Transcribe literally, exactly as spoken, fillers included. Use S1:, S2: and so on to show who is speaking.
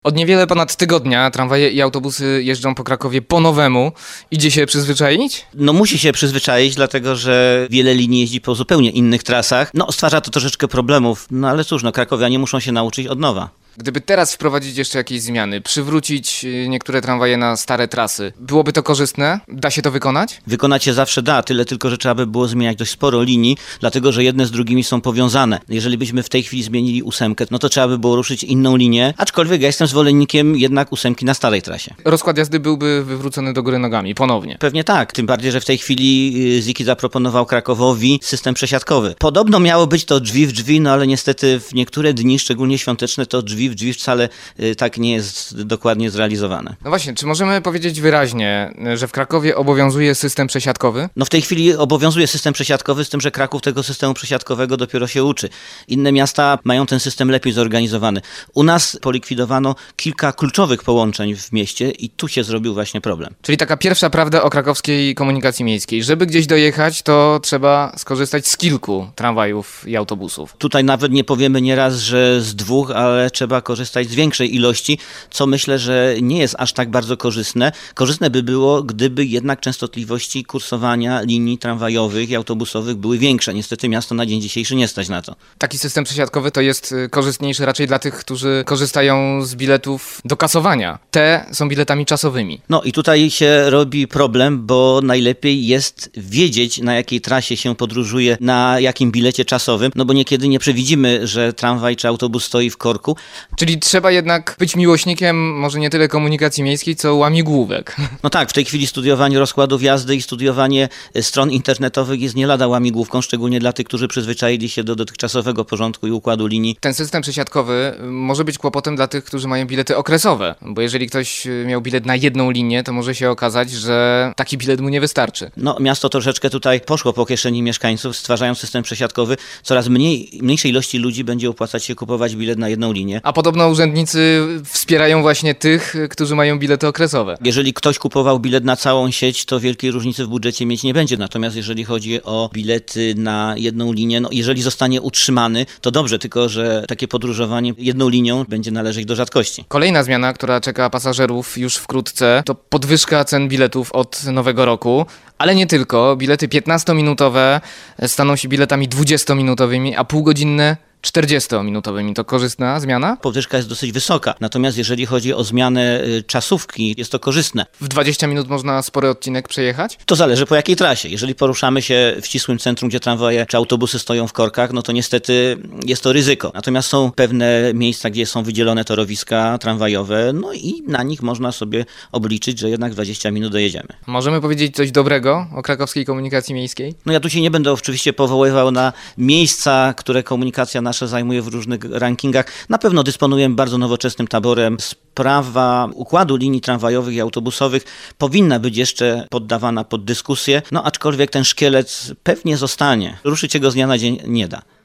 S1: Od niewiele ponad tygodnia tramwaje i autobusy jeżdżą po Krakowie po nowemu. Idzie się przyzwyczaić?
S2: No musi się przyzwyczaić, dlatego że wiele linii jeździ po zupełnie innych trasach. No stwarza to troszeczkę problemów, no ale cóż, no krakowianie muszą się nauczyć od nowa.
S1: Gdyby teraz wprowadzić jeszcze jakieś zmiany, przywrócić niektóre tramwaje na stare trasy, byłoby to korzystne? Da się to wykonać?
S2: Wykonać się zawsze da, tyle tylko, że trzeba by było zmieniać dość sporo linii, dlatego że jedne z drugimi są powiązane. Jeżeli byśmy w tej chwili zmienili ósemkę, no to trzeba by było ruszyć inną linię, aczkolwiek ja jestem zwolennikiem jednak ósemki na starej trasie.
S1: Rozkład jazdy byłby wywrócony do góry nogami, ponownie.
S2: Pewnie tak, tym bardziej, że w tej chwili Ziki zaproponował Krakowowi system przesiadkowy. Podobno miało być to drzwi w drzwi, no ale niestety w niektóre dni, szczególnie świąteczne, to drzwi w drzwi wcale y, tak nie jest dokładnie zrealizowane.
S1: No właśnie, czy możemy powiedzieć wyraźnie, że w Krakowie obowiązuje system przesiadkowy?
S2: No w tej chwili obowiązuje system przesiadkowy, z tym, że Kraków tego systemu przesiadkowego dopiero się uczy. Inne miasta mają ten system lepiej zorganizowany. U nas polikwidowano kilka kluczowych połączeń w mieście i tu się zrobił właśnie problem.
S1: Czyli taka pierwsza prawda o krakowskiej komunikacji miejskiej. Żeby gdzieś dojechać, to trzeba skorzystać z kilku tramwajów i autobusów.
S2: Tutaj nawet nie powiemy nieraz, że z dwóch, ale trzeba korzystać z większej ilości, co myślę, że nie jest aż tak bardzo korzystne. Korzystne by było, gdyby jednak częstotliwości kursowania linii tramwajowych i autobusowych były większe. Niestety miasto na dzień dzisiejszy nie stać na to.
S1: Taki system przesiadkowy to jest korzystniejszy raczej dla tych, którzy korzystają z biletów do kasowania. Te są biletami czasowymi.
S2: No i tutaj się robi problem, bo najlepiej jest wiedzieć, na jakiej trasie się podróżuje, na jakim bilecie czasowym, no bo niekiedy nie przewidzimy, że tramwaj czy autobus stoi w korku.
S1: Czyli trzeba jednak być miłośnikiem może nie tyle komunikacji miejskiej, co łamigłówek.
S2: No tak, w tej chwili studiowanie rozkładów jazdy i studiowanie stron internetowych jest nie lada łamigłówką, szczególnie dla tych, którzy przyzwyczaili się do dotychczasowego porządku i układu linii.
S1: Ten system przesiadkowy może być kłopotem dla tych, którzy mają bilety okresowe, bo jeżeli ktoś miał bilet na jedną linię, to może się okazać, że taki bilet mu nie wystarczy.
S2: No miasto troszeczkę tutaj poszło po kieszeni mieszkańców, stwarzając system przesiadkowy. Coraz mniej, mniejszej ilości ludzi będzie opłacać się kupować bilet na jedną linię.
S1: A podobno urzędnicy wspierają właśnie tych, którzy mają bilety okresowe.
S2: Jeżeli ktoś kupował bilet na całą sieć, to wielkiej różnicy w budżecie mieć nie będzie. Natomiast jeżeli chodzi o bilety na jedną linię, no jeżeli zostanie utrzymany, to dobrze, tylko że takie podróżowanie jedną linią będzie należeć do rzadkości.
S1: Kolejna zmiana, która czeka pasażerów już wkrótce, to podwyżka cen biletów od nowego roku. Ale nie tylko. Bilety piętnastominutowe staną się biletami dwudziestominutowymi, a półgodzinne czterdziestominutowymi. To korzystna zmiana?
S2: Podwyżka jest dosyć wysoka, natomiast jeżeli chodzi o zmianę y, czasówki, jest to korzystne.
S1: W dwadzieścia minut można spory odcinek przejechać?
S2: To zależy po jakiej trasie. Jeżeli poruszamy się w ścisłym centrum, gdzie tramwaje czy autobusy stoją w korkach, no to niestety jest to ryzyko. Natomiast są pewne miejsca, gdzie są wydzielone torowiska tramwajowe, no i na nich można sobie obliczyć, że jednak dwadzieścia minut dojedziemy.
S1: Możemy powiedzieć coś dobrego o krakowskiej komunikacji miejskiej?
S2: No ja tu się nie będę oczywiście powoływał na miejsca, które komunikacja nasza zajmuje w różnych rankingach. Na pewno dysponujemy bardzo nowoczesnym taborem. Sprawa układu linii tramwajowych i autobusowych powinna być jeszcze poddawana pod dyskusję, no aczkolwiek ten szkielet pewnie zostanie. Ruszyć go z dnia na dzień nie da.